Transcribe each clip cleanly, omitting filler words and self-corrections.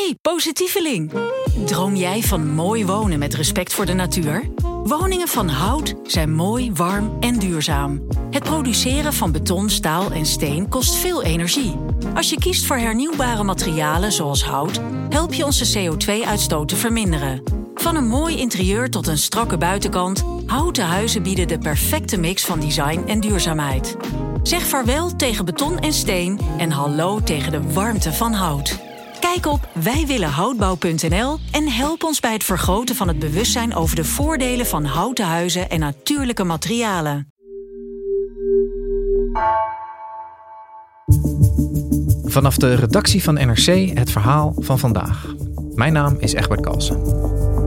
Hey, positieveling! Droom jij van mooi wonen met respect voor de natuur? Woningen van hout zijn mooi, warm en duurzaam. Het produceren van beton, staal en steen kost veel energie. Als je kiest voor hernieuwbare materialen zoals hout, help je onze CO2-uitstoot te verminderen. Van een mooi interieur tot een strakke buitenkant, houten huizen bieden de perfecte mix van design en duurzaamheid. Zeg vaarwel tegen beton en steen en hallo tegen de warmte van hout. Kijk op wijwillenhoutbouw.nl en help ons bij het vergroten van het bewustzijn over de voordelen van houten huizen en natuurlijke materialen. Vanaf de redactie van NRC het verhaal van vandaag. Mijn naam is Egbert Kalsen.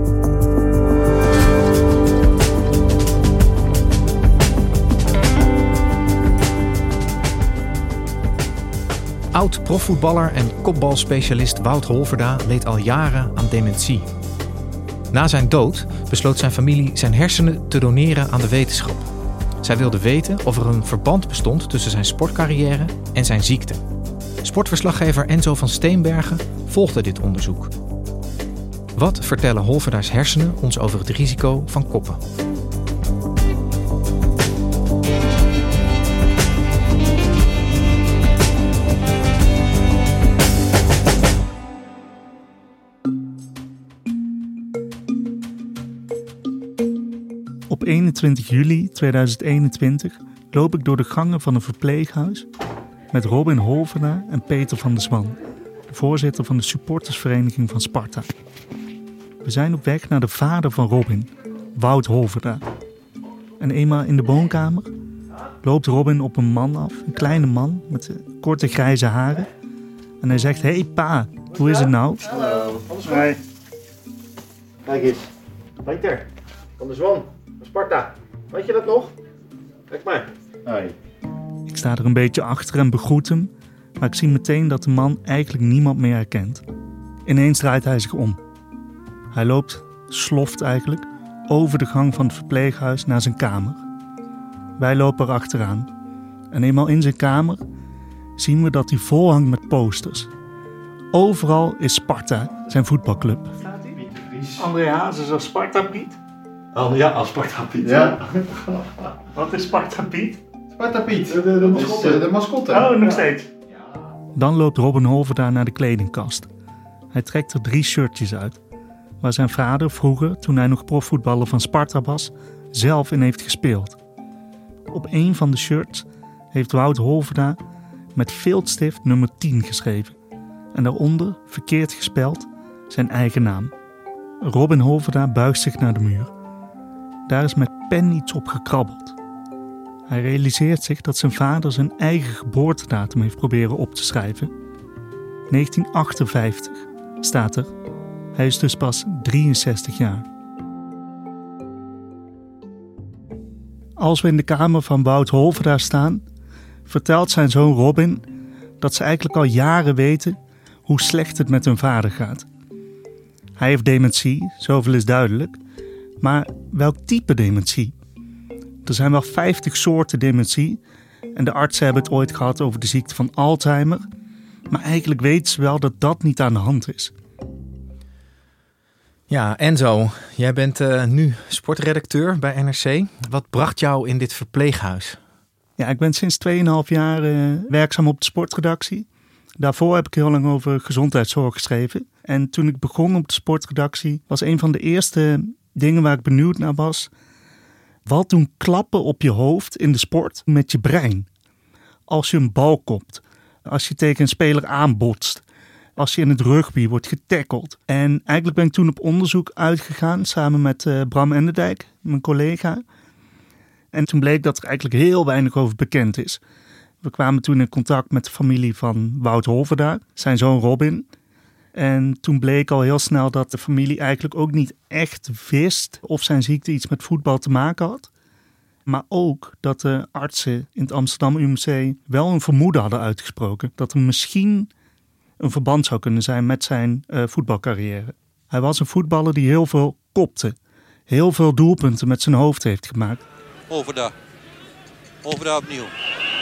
Oud-profvoetballer en kopbalspecialist Wout Holverda leed al jaren aan dementie. Na zijn dood besloot zijn familie zijn hersenen te doneren aan de wetenschap. Zij wilde weten of er een verband bestond tussen zijn sportcarrière en zijn ziekte. Sportverslaggever Enzo van Steenbergen volgde dit onderzoek. Wat vertellen Holverda's hersenen ons over het risico van koppen? Op 21 juli 2021 loop ik door de gangen van een verpleeghuis met Robin Holverda en Peter van der Zwan, de voorzitter van de supportersvereniging van Sparta. We zijn op weg naar de vader van Robin, Wout Holverda. En eenmaal in de woonkamer loopt Robin op een man af, een kleine man met korte grijze haren. En hij zegt, hey pa, hoe is het nou? Hallo, alles goed? Hoi. Kijk eens, Peter van der Zwan. Sparta, weet je dat nog? Kijk maar. Hoi. Ik sta er een beetje achter en begroet hem, maar ik zie meteen dat de man eigenlijk niemand meer herkent. Ineens draait hij zich om. Hij loopt, sloft eigenlijk, over de gang van het verpleeghuis naar zijn kamer. Wij lopen er achteraan. En eenmaal in zijn kamer zien we dat hij vol hangt met posters. Overal is Sparta, zijn voetbalclub. Staat hij? Piet de Vries. André Hazes als Sparta Piet? Ja, als Sparta Piet. Ja. Wat is Sparta Piet? Sparta Piet, de mascotte. De mascotte. Oh, nog steeds. Dan loopt Robin Holverda naar de kledingkast. Hij trekt er 3 shirtjes uit, waar zijn vader vroeger, toen hij nog profvoetballer van Sparta was, zelf in heeft gespeeld. Op een van de shirts heeft Wout Holverda met viltstift nummer 10 geschreven. En daaronder, verkeerd gespeld, zijn eigen naam. Robin Holverda buigt zich naar de muur. Daar is met pen iets op gekrabbeld. Hij realiseert zich dat zijn vader zijn eigen geboortedatum heeft proberen op te schrijven. 1958 staat er. Hij is dus pas 63 jaar. Als we in de kamer van Wout Holverda staan, vertelt zijn zoon Robin dat ze eigenlijk al jaren weten hoe slecht het met hun vader gaat. Hij heeft dementie, zoveel is duidelijk. Maar welk type dementie? Er zijn wel 50 soorten dementie en de artsen hebben het ooit gehad over de ziekte van Alzheimer. Maar eigenlijk weten ze wel dat dat niet aan de hand is. Ja, Enzo, jij bent nu sportredacteur bij NRC. Wat bracht jou in dit verpleeghuis? Ja, ik ben sinds 2,5 jaar werkzaam op de sportredactie. Daarvoor heb ik heel lang over gezondheidszorg geschreven. En toen ik begon op de sportredactie was een van de eerste dingen waar ik benieuwd naar was: wat doen klappen op je hoofd in de sport met je brein? Als je een bal kopt, als je tegen een speler aanbotst, als je in het rugby wordt getackeld. En eigenlijk ben ik toen op onderzoek uitgegaan samen met Bram Enderdijk, mijn collega. En toen bleek dat er eigenlijk heel weinig over bekend is. We kwamen toen in contact met de familie van Wout Holverda, zijn zoon Robin. En toen bleek al heel snel dat de familie eigenlijk ook niet echt wist of zijn ziekte iets met voetbal te maken had. Maar ook dat de artsen in het Amsterdam UMC wel een vermoeden hadden uitgesproken dat er misschien een verband zou kunnen zijn met zijn voetbalcarrière. Hij was een voetballer die heel veel kopte, heel veel doelpunten met zijn hoofd heeft gemaakt. Holverda opnieuw.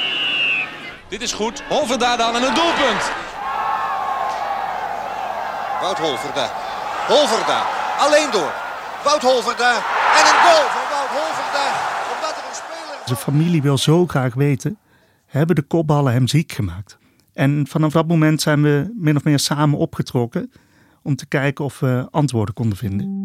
Dit is goed. Holverda dan en een doelpunt. Wout Holverda. Holverda. Alleen door. Wout Holverda. En een goal van Wout Holverda. Omdat er een speler... Zijn familie wil zo graag weten, hebben de kopballen hem ziek gemaakt? En vanaf dat moment zijn we min of meer samen opgetrokken om te kijken of we antwoorden konden vinden.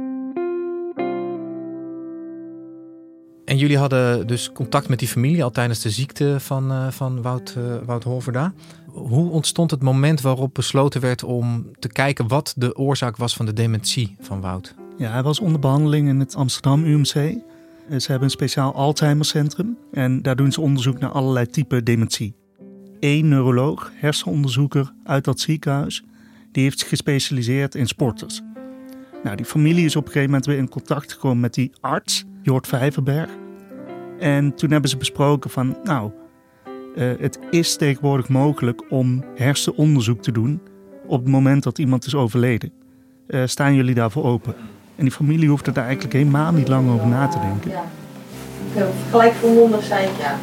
En jullie hadden dus contact met die familie al tijdens de ziekte van Wout Holverda. Hoe ontstond het moment waarop besloten werd om te kijken wat de oorzaak was van de dementie van Wout? Ja, hij was onder behandeling in het Amsterdam UMC. Ze hebben een speciaal Alzheimercentrum en daar doen ze onderzoek naar allerlei typen dementie. 1 neuroloog, hersenonderzoeker uit dat ziekenhuis, die heeft zich gespecialiseerd in sporters. Nou, die familie is op een gegeven moment weer in contact gekomen met die arts, Jort Vijverberg. En toen hebben ze besproken van, het is tegenwoordig mogelijk om hersenonderzoek te doen op het moment dat iemand is overleden. Staan jullie daarvoor open? En die familie hoefde daar eigenlijk helemaal niet lang over na te denken. Ja, gelijk volmondig zijn, ja.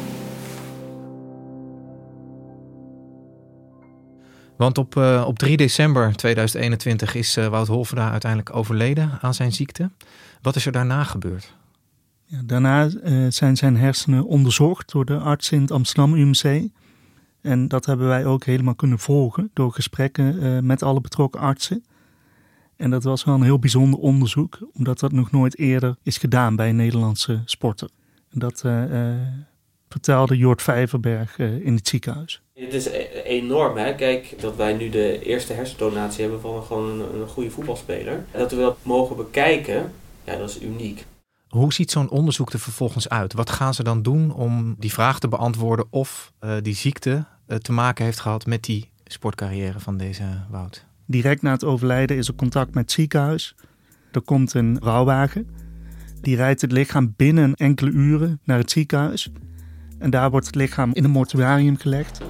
Want op 3 december 2021 is Wout Holverda uiteindelijk overleden aan zijn ziekte. Wat is er daarna gebeurd? Ja, daarna zijn zijn hersenen onderzocht door de arts in het Amsterdam UMC. En dat hebben wij ook helemaal kunnen volgen door gesprekken met alle betrokken artsen. En dat was wel een heel bijzonder onderzoek, omdat dat nog nooit eerder is gedaan bij een Nederlandse sporter. En dat vertelde Jort Vijverberg in het ziekenhuis. Het is enorm, hè? Kijk, dat wij nu de eerste hersendonatie hebben van gewoon een goede voetbalspeler. En dat we dat mogen bekijken, ja, dat is uniek. Hoe ziet zo'n onderzoek er vervolgens uit? Wat gaan ze dan doen om die vraag te beantwoorden of die ziekte te maken heeft gehad met die sportcarrière van deze Wout? Direct na het overlijden is er contact met het ziekenhuis. Er komt een rouwwagen. Die rijdt het lichaam binnen enkele uren naar het ziekenhuis. En daar wordt het lichaam in een mortuarium gelegd.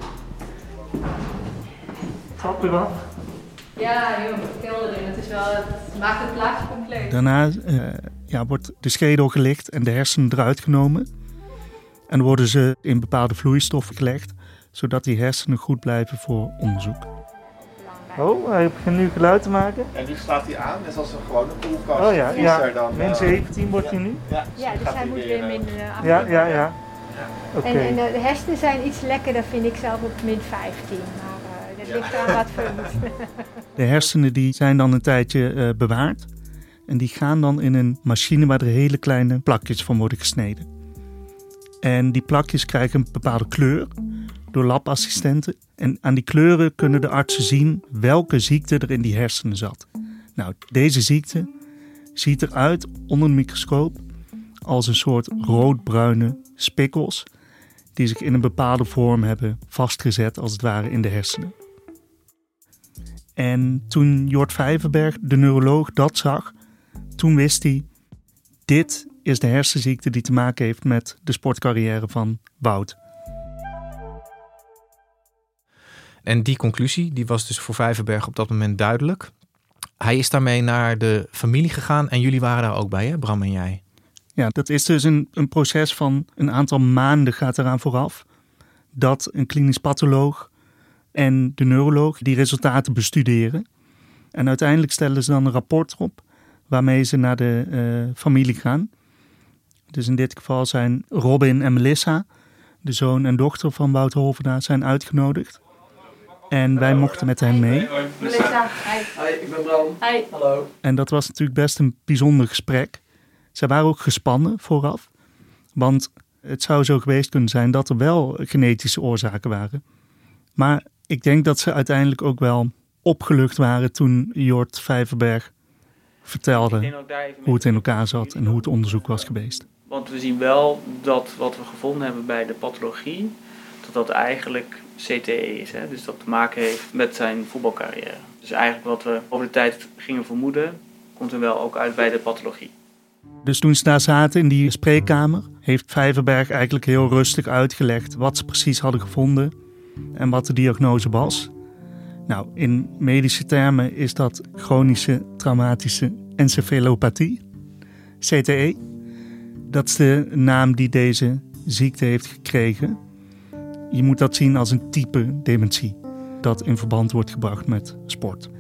Trap weer af. Ja, joh, schildering. Het maakt het plaatje compleet. Daarna wordt de schedel gelicht en de hersenen eruit genomen. En dan worden ze in bepaalde vloeistoffen gelegd, zodat die hersenen goed blijven voor onderzoek. Oh, hij begint nu geluid te maken. En die slaat hij aan, net als een gewone koelkast. Oh ja, ja. Dan, min 17 wordt hij nu. Ja, dus hij moet weer min 18. Ja. Okay. En de hersenen zijn iets lekkerder, vind ik zelf, op min 15. Maar dat ligt aan wat voor moet. De hersenen die zijn dan een tijdje bewaard. En die gaan dan in een machine waar er hele kleine plakjes van worden gesneden. En die plakjes krijgen een bepaalde kleur door labassistenten. En aan die kleuren kunnen de artsen zien welke ziekte er in die hersenen zat. Nou, deze ziekte ziet eruit onder een microscoop als een soort roodbruine spikkels die zich in een bepaalde vorm hebben vastgezet als het ware in de hersenen. En toen Jort Vijverberg, de neuroloog, dat zag, toen wist hij, dit is de hersenziekte die te maken heeft met de sportcarrière van Wout. En die conclusie die was dus voor Vijverberg op dat moment duidelijk. Hij is daarmee naar de familie gegaan en jullie waren daar ook bij, hè, Bram en jij? Ja, dat is dus een proces van een aantal maanden gaat eraan vooraf. Dat een klinisch patholoog en de neuroloog die resultaten bestuderen. En uiteindelijk stellen ze dan een rapport op waarmee ze naar de familie gaan. Dus in dit geval zijn Robin en Melissa, de zoon en dochter van Wout Holverda, zijn uitgenodigd. En wij mochten met hen mee. Melissa, hi. Hi, ik ben Bram. Hi. Hallo. En dat was natuurlijk best een bijzonder gesprek. Zij waren ook gespannen vooraf. Want het zou zo geweest kunnen zijn dat er wel genetische oorzaken waren. Maar ik denk dat ze uiteindelijk ook wel opgelucht waren toen Jort Vijverberg vertelde hoe het in elkaar zat en hoe het onderzoek was geweest. Want we zien wel dat wat we gevonden hebben bij de pathologie, dat eigenlijk CTE is. Hè? Dus dat te maken heeft met zijn voetbalcarrière. Dus eigenlijk wat we over de tijd gingen vermoeden, komt er wel ook uit bij de pathologie. Dus toen ze daar zaten in die spreekkamer, heeft Vijverberg eigenlijk heel rustig uitgelegd wat ze precies hadden gevonden en wat de diagnose was. Nou, in medische termen is dat chronische traumatische encefalopathie, CTE. Dat is de naam die deze ziekte heeft gekregen. Je moet dat zien als een type dementie dat in verband wordt gebracht met sport.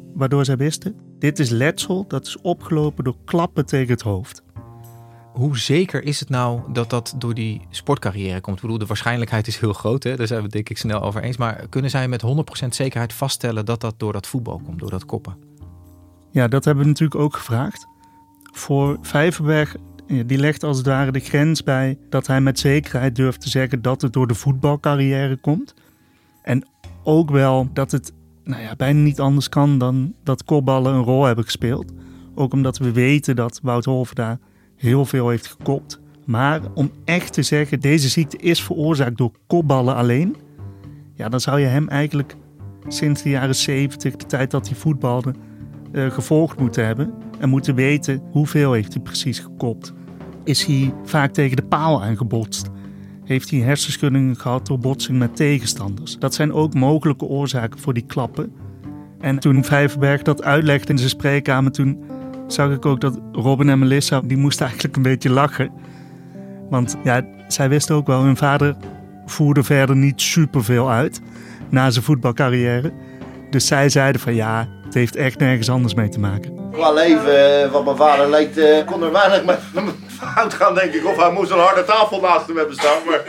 waardoor zij wisten, dit is letsel dat is opgelopen door klappen tegen het hoofd. Hoe zeker is het nou dat dat door die sportcarrière komt? Ik bedoel, de waarschijnlijkheid is heel groot, hè? Daar zijn we het denk ik snel over eens. Maar kunnen zij met 100% zekerheid vaststellen dat dat door dat voetbal komt, door dat koppen? Ja, dat hebben we natuurlijk ook gevraagd. Voor Vijverberg, die legt als het ware de grens bij dat hij met zekerheid durft te zeggen dat het door de voetbalcarrière komt. En ook wel dat het bijna niet anders kan dan dat kopballen een rol hebben gespeeld. Ook omdat we weten dat Wout Holverda heel veel heeft gekopt. Maar om echt te zeggen, deze ziekte is veroorzaakt door kopballen alleen. Ja, dan zou je hem eigenlijk sinds de jaren 70, de tijd dat hij voetbalde, gevolgd moeten hebben. En moeten weten hoeveel heeft hij precies gekopt. Is hij vaak tegen de paal aangebotst? Heeft hij hersenschuddingen gehad door botsing met tegenstanders? Dat zijn ook mogelijke oorzaken voor die klappen. En toen Vijverberg dat uitlegde in zijn spreekkamer, toen zag ik ook dat Robin en Melissa, die moesten eigenlijk een beetje lachen. Want ja, zij wisten ook wel, hun vader voerde verder niet superveel uit na zijn voetbalcarrière. Dus zij zeiden van ja, het heeft echt nergens anders mee te maken. Qua leven, wat mijn vader leek, kon er weinig met fout gaan, denk ik. Of hij moest een harde tafel naast hem hebben staan. Maar...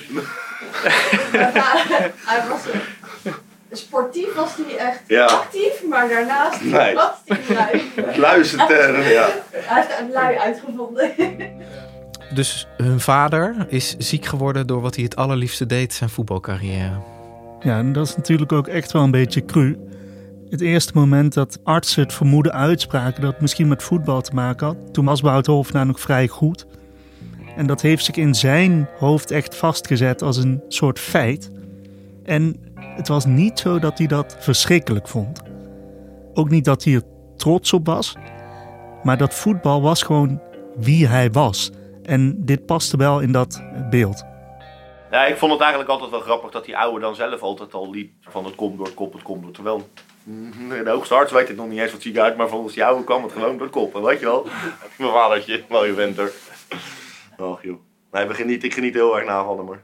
Hij was sportief was hij echt actief, maar daarnaast was hij lui. Luisterter, ja. Hij heeft een lui uitgevonden. Dus hun vader is ziek geworden door wat hij het allerliefste deed, zijn voetbalcarrière. Ja, en dat is natuurlijk ook echt wel een beetje cru. Het eerste moment dat artsen het vermoeden uitspraken dat het misschien met voetbal te maken had, toen was Wout Holverda nog vrij goed. En dat heeft zich in zijn hoofd echt vastgezet als een soort feit. En het was niet zo dat hij dat verschrikkelijk vond. Ook niet dat hij er trots op was. Maar dat voetbal was gewoon wie hij was. En dit paste wel in dat beeld. Ja, ik vond het eigenlijk altijd wel grappig dat die oude dan zelf altijd al liep van het komt door het kop, het komt door. Terwijl de hoogste arts weet het nog niet eens wat zie ik uit, maar volgens die oude kwam het gewoon door het kop. En weet je wel, mijn vadertje, mooie vent hoor. Och joh. Nee, ik geniet heel erg na van hem hoor.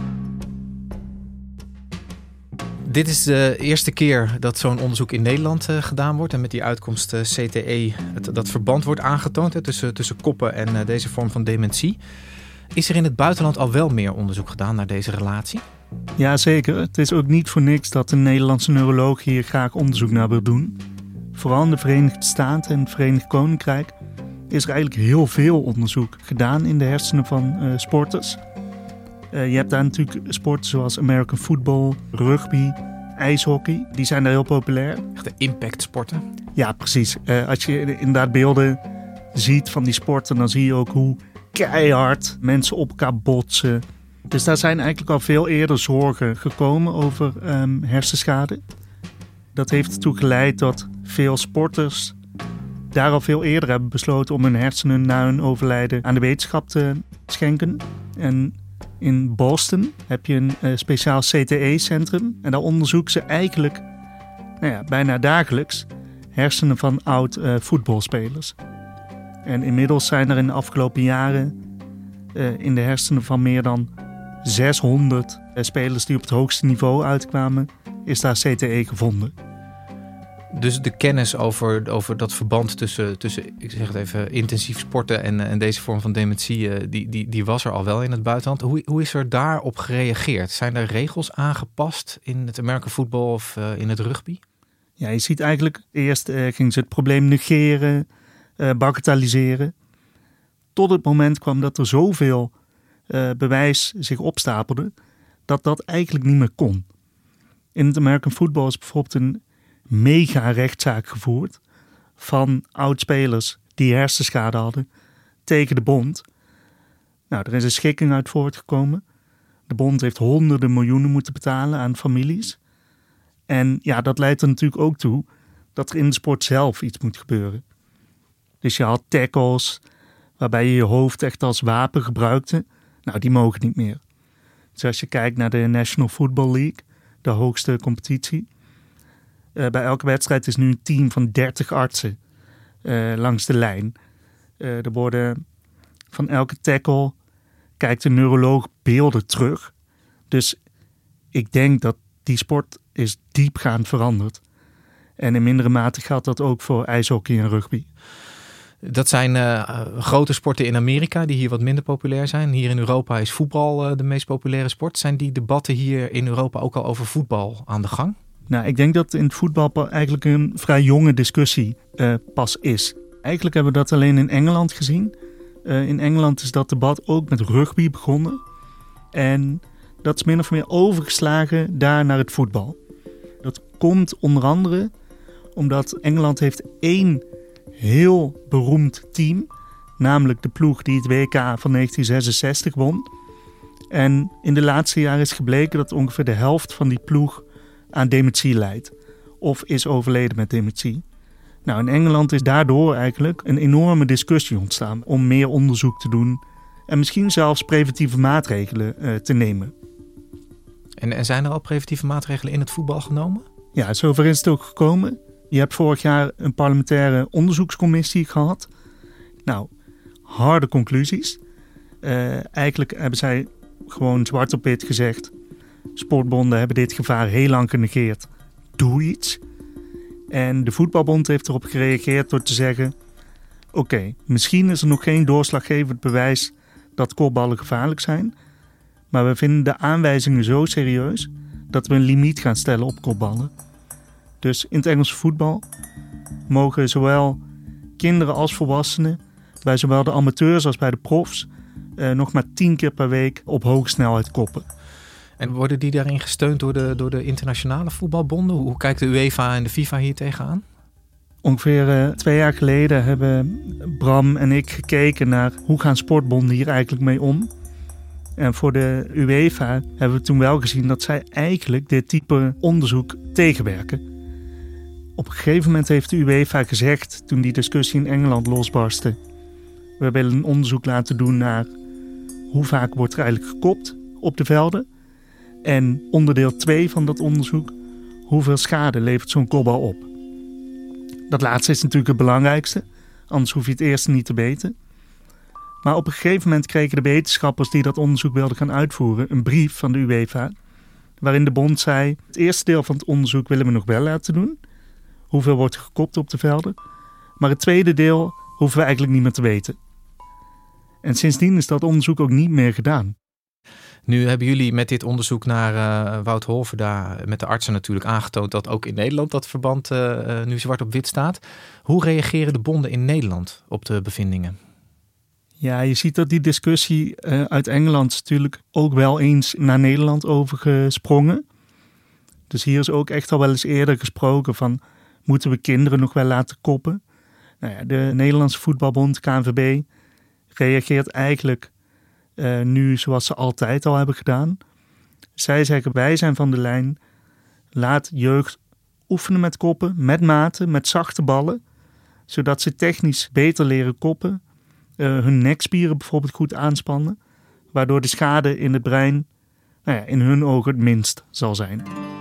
Dit is de eerste keer dat zo'n onderzoek in Nederland gedaan wordt. En met die uitkomst CTE, dat verband wordt aangetoond tussen koppen en deze vorm van dementie. Is er in het buitenland al wel meer onderzoek gedaan naar deze relatie? Ja, zeker. Het is ook niet voor niks dat een Nederlandse neuroloog hier graag onderzoek naar wil doen. Vooral in de Verenigde Staten en het Verenigd Koninkrijk is er eigenlijk heel veel onderzoek gedaan in de hersenen van sporters. Je hebt daar natuurlijk sporten zoals American football, rugby, ijshockey. Die zijn daar heel populair. Echt de impactsporten? Ja, precies. Als je inderdaad beelden ziet van die sporten, dan zie je ook hoe keihard mensen op elkaar botsen. Dus daar zijn eigenlijk al veel eerder zorgen gekomen over hersenschade. Dat heeft ertoe geleid dat veel sporters daar al veel eerder hebben besloten om hun hersenen na hun overlijden aan de wetenschap te schenken. En in Boston heb je een speciaal CTE-centrum. En daar onderzoeken ze eigenlijk bijna dagelijks hersenen van oud voetbalspelers. En inmiddels zijn er in de afgelopen jaren in de hersenen van meer dan 600 spelers die op het hoogste niveau uitkwamen, is daar CTE gevonden. Dus de kennis over dat verband tussen ik zeg het even, intensief sporten en deze vorm van dementie, die was er al wel in het buitenland. Hoe is er daarop gereageerd? Zijn er regels aangepast in het American football of in het rugby? Ja, je ziet eigenlijk, eerst gingen ze het probleem negeren, bagatelliseren. Tot het moment kwam dat er zoveel bewijs zich opstapelde, dat eigenlijk niet meer kon. In het American football is bijvoorbeeld een mega rechtszaak gevoerd van oud-spelers die hersenschade hadden tegen de bond. Nou, er is een schikking uit voortgekomen. De bond heeft honderden miljoenen moeten betalen aan families. En ja, dat leidt er natuurlijk ook toe dat er in de sport zelf iets moet gebeuren. Dus je had tackles waarbij je je hoofd echt als wapen gebruikte. Nou, die mogen niet meer. Dus als je kijkt naar de National Football League, de hoogste competitie. Bij elke wedstrijd is nu een team van 30 artsen langs de lijn. Er worden van elke tackle kijkt de neuroloog beelden terug. Dus ik denk dat die sport is diepgaand veranderd. En in mindere mate geldt dat ook voor ijshockey en rugby. Dat zijn grote sporten in Amerika die hier wat minder populair zijn. Hier in Europa is voetbal de meest populaire sport. Zijn die debatten hier in Europa ook al over voetbal aan de gang? Nou, ik denk dat in het voetbal eigenlijk een vrij jonge discussie pas is. Eigenlijk hebben we dat alleen in Engeland gezien. In Engeland is dat debat ook met rugby begonnen. En dat is min of meer overgeslagen daar naar het voetbal. Dat komt onder andere omdat Engeland heeft 1 heel beroemd team. Namelijk de ploeg die het WK van 1966 won. En in de laatste jaren is gebleken dat ongeveer de helft van die ploeg aan dementie lijdt. Of is overleden met dementie. Nou, in Engeland is daardoor eigenlijk een enorme discussie ontstaan om meer onderzoek te doen. En misschien zelfs preventieve maatregelen te nemen. En zijn er al preventieve maatregelen in het voetbal genomen? Ja, zover is het ook gekomen. Je hebt vorig jaar een parlementaire onderzoekscommissie gehad. Nou, harde conclusies. Eigenlijk hebben zij gewoon zwart op wit gezegd: sportbonden hebben dit gevaar heel lang genegeerd. Doe iets. En de voetbalbond heeft erop gereageerd door te zeggen: oké, misschien is er nog geen doorslaggevend bewijs dat kopballen gevaarlijk zijn. Maar we vinden de aanwijzingen zo serieus dat we een limiet gaan stellen op kopballen. Dus in het Engelse voetbal mogen zowel kinderen als volwassenen, bij zowel de amateurs als bij de profs, nog maar 10 keer per week op hoge snelheid koppen. En worden die daarin gesteund door de internationale voetbalbonden? Hoe kijkt de UEFA en de FIFA hier tegenaan? Ongeveer 2 jaar geleden hebben Bram en ik gekeken naar hoe gaan sportbonden hier eigenlijk mee om. En voor de UEFA hebben we toen wel gezien dat zij eigenlijk dit type onderzoek tegenwerken. Op een gegeven moment heeft de UEFA gezegd, toen die discussie in Engeland losbarstte: we willen een onderzoek laten doen naar hoe vaak wordt er eigenlijk gekopt op de velden. En onderdeel 2 van dat onderzoek: hoeveel schade levert zo'n kopbal op? Dat laatste is natuurlijk het belangrijkste, anders hoef je het eerste niet te weten. Maar op een gegeven moment kregen de wetenschappers die dat onderzoek wilden gaan uitvoeren een brief van de UEFA, waarin de bond zei: het eerste deel van het onderzoek willen we nog wel laten doen. Hoeveel wordt er gekopt op de velden? Maar het tweede deel hoeven we eigenlijk niet meer te weten. En sindsdien is dat onderzoek ook niet meer gedaan. Nu hebben jullie met dit onderzoek naar Wout Holverda met de artsen natuurlijk aangetoond dat ook in Nederland dat verband nu zwart op wit staat. Hoe reageren de bonden in Nederland op de bevindingen? Ja, je ziet dat die discussie uit Engeland is natuurlijk ook wel eens naar Nederland overgesprongen. Dus hier is ook echt al wel eens eerder gesproken van: moeten we kinderen nog wel laten koppen? Nou ja, de Nederlandse voetbalbond, KNVB, reageert eigenlijk nu zoals ze altijd al hebben gedaan. Zij zeggen: wij zijn van de lijn, laat jeugd oefenen met koppen, met maten, met zachte ballen, zodat ze technisch beter leren koppen, hun nekspieren bijvoorbeeld goed aanspannen, waardoor de schade in het brein in hun ogen het minst zal zijn.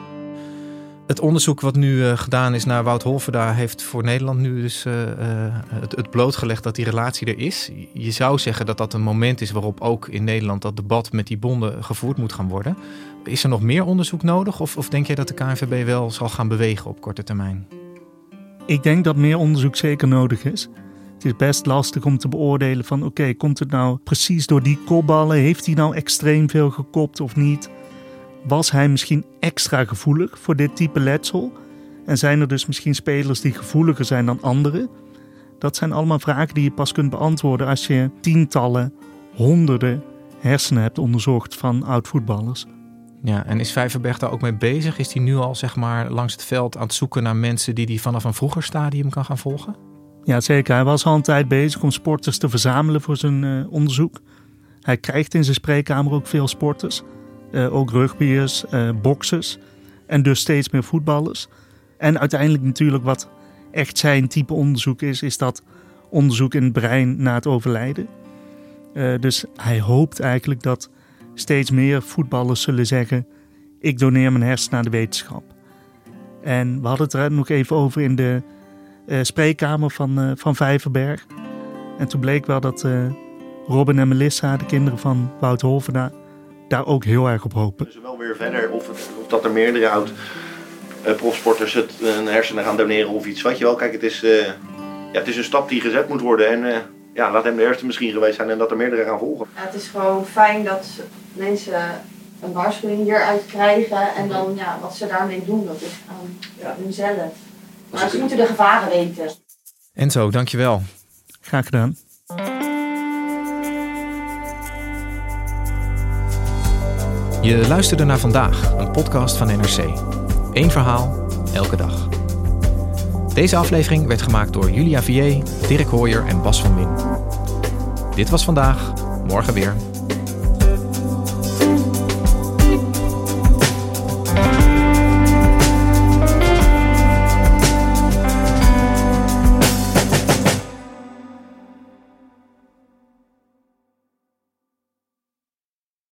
Het onderzoek wat nu gedaan is naar Wout Holverda heeft voor Nederland nu dus het blootgelegd dat die relatie er is. Je zou zeggen dat dat een moment is waarop ook in Nederland dat debat met die bonden gevoerd moet gaan worden. Is er nog meer onderzoek nodig of denk jij dat de KNVB wel zal gaan bewegen op korte termijn? Ik denk dat meer onderzoek zeker nodig is. Het is best lastig om te beoordelen van oké, komt het nou precies door die kopballen? Heeft hij nou extreem veel gekopt of niet? Was hij misschien extra gevoelig voor dit type letsel? En zijn er dus misschien spelers die gevoeliger zijn dan anderen? Dat zijn allemaal vragen die je pas kunt beantwoorden als je tientallen, honderden hersenen hebt onderzocht van oud-voetballers. Ja, en is Vijverberg daar ook mee bezig? Is hij nu al zeg maar langs het veld aan het zoeken naar mensen die hij vanaf een vroeger stadium kan gaan volgen? Ja, zeker. Hij was al een tijd bezig om sporters te verzamelen voor zijn onderzoek. Hij krijgt in zijn spreekkamer ook veel sporters. Ook rugbyers, boksers en dus steeds meer voetballers. En uiteindelijk natuurlijk wat echt zijn type onderzoek is dat onderzoek in het brein na het overlijden. Dus hij hoopt eigenlijk dat steeds meer voetballers zullen zeggen: ik doneer mijn hersenen aan de wetenschap. En we hadden het er nog even over in de spreekkamer van Vijverberg. En toen bleek wel dat Robin en Melissa, de kinderen van Wout Holverda, daar ook heel erg op hopen. Dus wel weer verder of dat er meerdere profsporters een hersenen gaan doneren of iets. Weet je wel, kijk, het is een stap die gezet moet worden. En laat hem de eerste misschien geweest zijn en dat er meerdere gaan volgen. Ja, het is gewoon fijn dat mensen een waarschuwing hieruit krijgen. En dan wat ze daarmee doen, dat is aan hunzelf. Maar ze moeten de gevaren weten. Enzo, dankjewel. Graag gedaan. Je luisterde naar Vandaag, een podcast van NRC. Eén verhaal, elke dag. Deze aflevering werd gemaakt door Julia Vier, Dirk Hooyer en Bas van Min. Dit was Vandaag, morgen weer.